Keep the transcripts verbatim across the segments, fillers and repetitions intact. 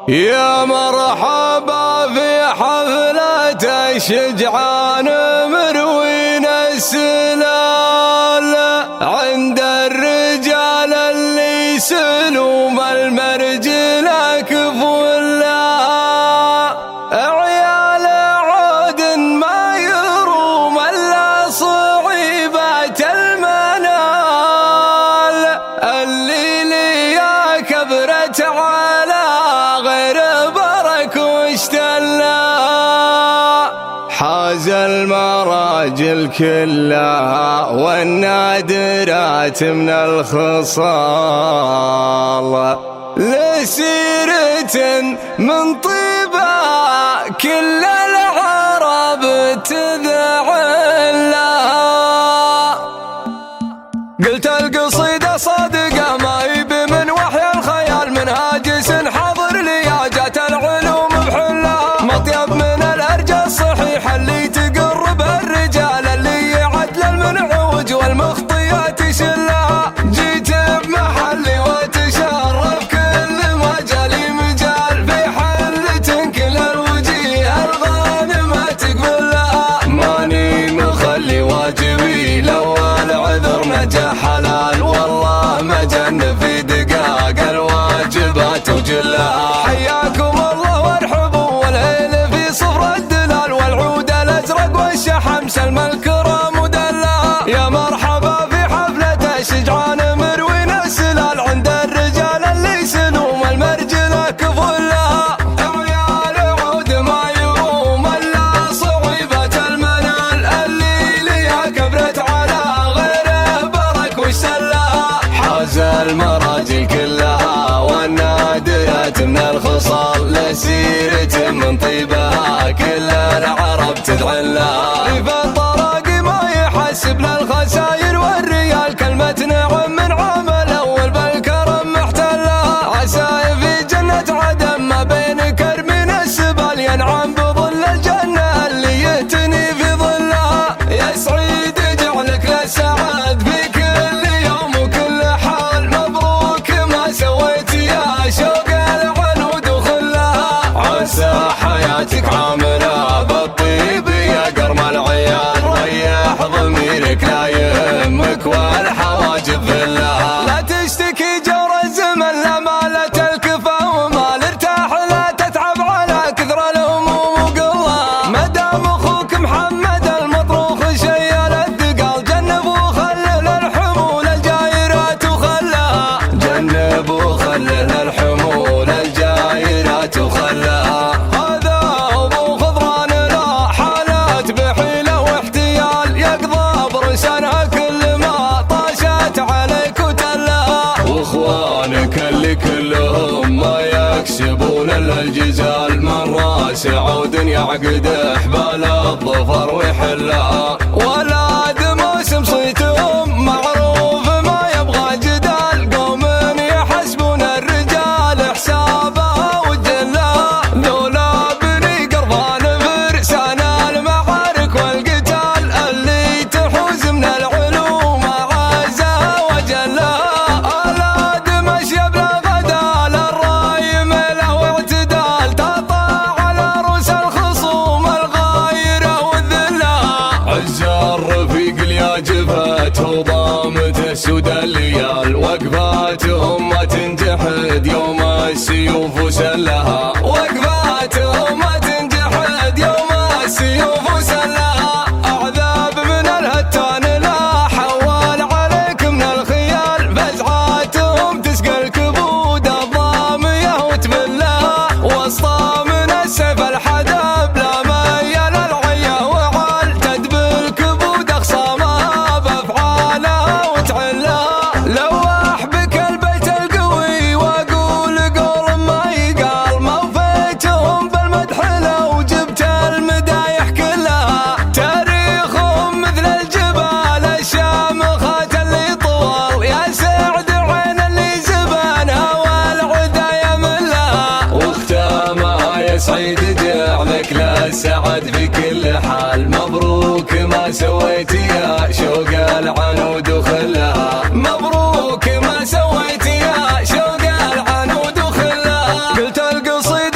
يا مرحبا في حفلة الشجعان مروين السلال عند الرجال اللي سلوم المرجلة كفولا عيال عود ما يروم الا صعيبة المنال اللي ليا كبرت على غير برك واشتلا حاز المراجل كلها والنادرات من الخصال لسيرة من طيبة كل العرب تذعن لها. قلت القصيدة صادقة ما يبي من وحي الخيال منهاجس حاضر لياجات العلوم بحلها مطيب من الأرجى الصحيح اللي تقرب الرجال اللي يعدل المنعوج والمخطيات يشلها. جيت بمحلي وتشرف كل مجالي مجال في حلة كل الوجيه الغانم تقبلها ماني مخلي واجبي لو العذر نجا حلال والله مجن في دقاق الواجبات وجلها. حياكم الله وارحبوا والهيل في صفر الدلال والعود الازرق والشحم سلم الكرام ودلها. يا مرحبا في حفلة الشجعان مروين السلال عند الرجال اللي سلوم المرجلة كفلها عيال عود ما يروم الا صعيبة المنال اللي ليها كبرت على غيره برك واشتلها. حاز المراجل كلها والنادرات من الخصال لسيرة من طيبها كل العرب تذعن لها. في الطراق ما يحسب للخساير والريال كلمة نعم من عمل أول بالكرم محتلها. عساي في جنة عدن ما بين كرمين السبال ينعم بظل الجنة اللي يهتني في ظلها. يا سعيد جعلك للسعاد في كل يوم وكل حال مبروك ما سويت يا شوق العنود وخلها. عسى حياتك عاملة بالطيب يا قرم العيال ريح ضميرك لا يهمك والحواجب ذلها. لا تشتكي جور الزمن لا مالت الكفا ومال ارتاح لا تتعب على كثر الهموم وقلها. مدام اخوك محمد المطروخ شيل الثقال جنب وخلل الحمول الجايرات وخلها. جنب وخلل الحمول الجايرات وخلها. هذا ابو خضران لا حالات بحيله واحتيال يقضى برسانها كل ما طاشت عليك وتلها. واخوانك اللي كلهم ما يكسبون الا الجزال من راس عود يعقد احبال الظفر ويحلها. ولاد موسم صيتهم معروف ما يبغى جدال قوم يحسبون الرجال حسابها وجلها. ذولا بني قرضان فرسان المعارك والقتال اللي تحوز من العلوم عزها وجلها. اولاد مشي بلا غدال الراي مله واعتدال تطاع على رؤوس الخصوم الغايره والذلها. عز الرفيق اللي جفت وضامته سود الليال وقفاتهم ما تنجحد يوم السيوف وسلها. وقفاتهم ما تنجحد يوم السيوف وسلها. اعذاب من الهتان لا حوال عليك من الخيال فزعاتهم تسقى الكبود الضاميه وتبلها. وسطى من السيف الحدب لا ميل العيه وعال تدبي الكبود اخصامها بافعالها وتعلها. لوح بك البيت القوي واقول قول ما يقال ما وفيتهم بالمدح لو جبت المدايح كلها. تاريخهم مثل الجبال الشامخات اللي طول يا سعد عين اللي زبانها والعدا يملها. واختامها يا سعيد جعلك للسعد في كل حال مبروك ما سويت يا شوق العنود وخلها. مبروك ما سويت يا شوق العنود وخلها. قلت القصيدة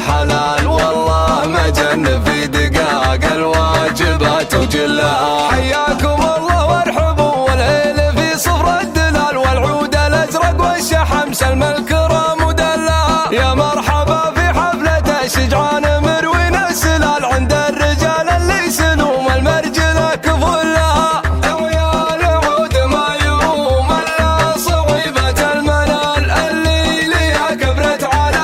الحلال، والله ما جن في دقاق الواجبات وجلها. حياكم الله وارحبوا والهيل في صفر الدلال، والعود الازرق والشحم سلم الكرام ودلها. يا مرحبا في حفلة الشجعان مروين السلال، عند الرجال اللي يسلوم المرجله كفل لها. عيال عود ما يروم الا صعيبة المنال، اللي ليها كبرت على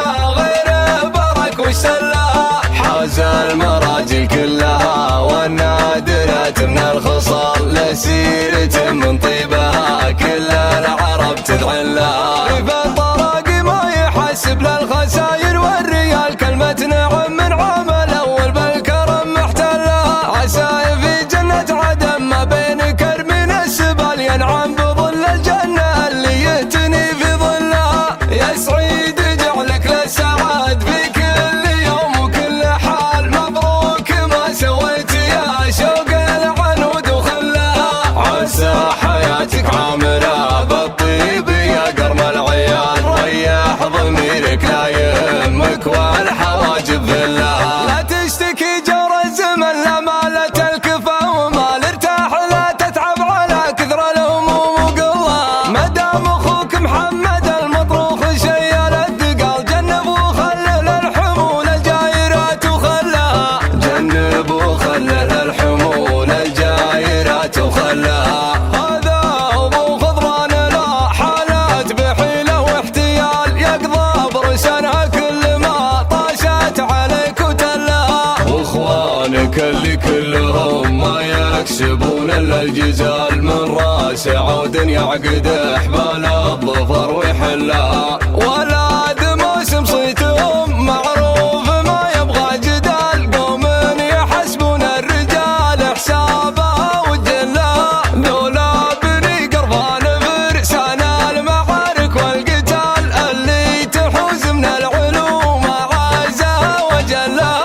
غير برك واشتلها. حاز المراجل كلها والنادرات من الخصال، لسيرة من طيبها كل العرب تدعي لها. ريف الطراقي ما يحسب للخساير والريال، كلمة نعم من عام الأول بالكرم محتلها. عسى في جنة عدن ما بين كرمين السبال، ينعم بظل الجنة اللي يهتني في ظلها. يا سعيد جعلك للسعاد في كل يوم وكل حال، مبروك ما سويت يا شوق العنود وخلها. عسى حياتك عامرة بالطيب يا قرم العيال، ريح ضميرك لا يهمك والحواجب بالله. لا تشتكي جور الزمن لا مالت الكفا ومال، ارتاح لا تتعب على كثر الهموم وقلها. مدام اخوك محمد المطروخ شيل الثقال، جنب وخلل الحمول الجايرات وخلها. جنب وخلل الحمول الجايرات وخلها. هذا ابو خضران لا حالات بحيله واحتيال، يقضى برسنها كل ما طاشت عليك وتلها. واخوانك اللي كلهم ما يكسبون الا الجزال، من راس عود يعقد احبال الظفر ويحلها. ولاد موسم صيتهم معروف ما يبغى جدال، قوم يحسبون الرجال حسابها وجلها. ذولا بني قربان فرسان المعارك والقتال، اللي تحوز من العلوم عازها وجلها.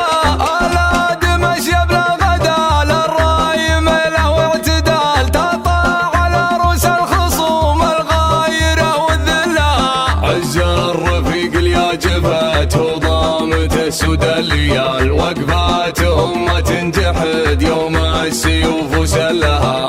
اولاد مشي بلا غدا للراي ميله واعتدال، تطاع على رؤوس الخصوم الغايره والذله. عز الرفيق اللي جبهته وضامت السود الليال، وقفاتهم ما تنجحد يوم السيوف وسلها.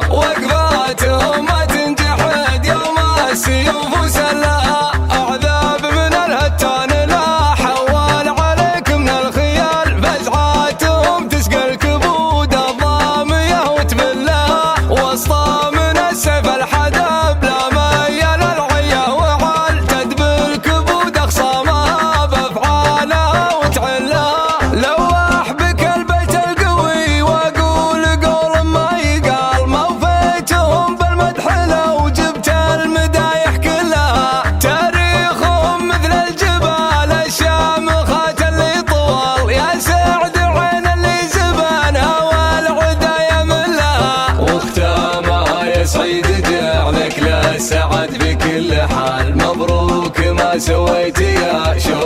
وقفاتهم ما تنجحد يوم السيوف وسلها. اعذاب من الهتان لا حوال عليك من الخيال، فزعاتهم تسقى الكبود الضاميه وتبلها. وسطى من السيف الحدب لا ميل العيه وعال، تدبل كبود اخصامها بافعالها وتعلها. لوح بك البيت القوي واقول قول ما يقال، ما وفيتهم بالمدح لو جبت المدايح كلها. تاريخهم مثل الجبال الشامخات اللي طوال، يا سعد عين اللي زبانها والعدا يملها. واختامها يا سعيد جعلك للسعد في كل حال، مبروك ما سويت يا شوق